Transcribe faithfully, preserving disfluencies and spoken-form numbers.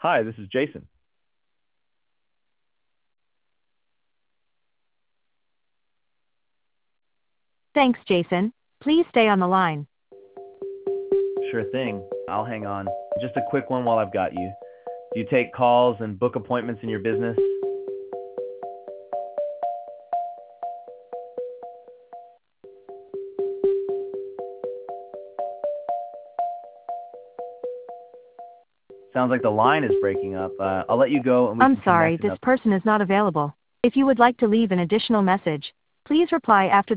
Hi, this is Jason. Thanks, Jason. Please stay on the line. Sure thing. I'll hang on. Just a quick one while I've got you. Do you take calls and book appointments in your business? Sounds like the line is breaking up. Uh, I'll let you go and we I'm can sorry, connect this another. person is not available. If you would like to leave an additional message, please reply after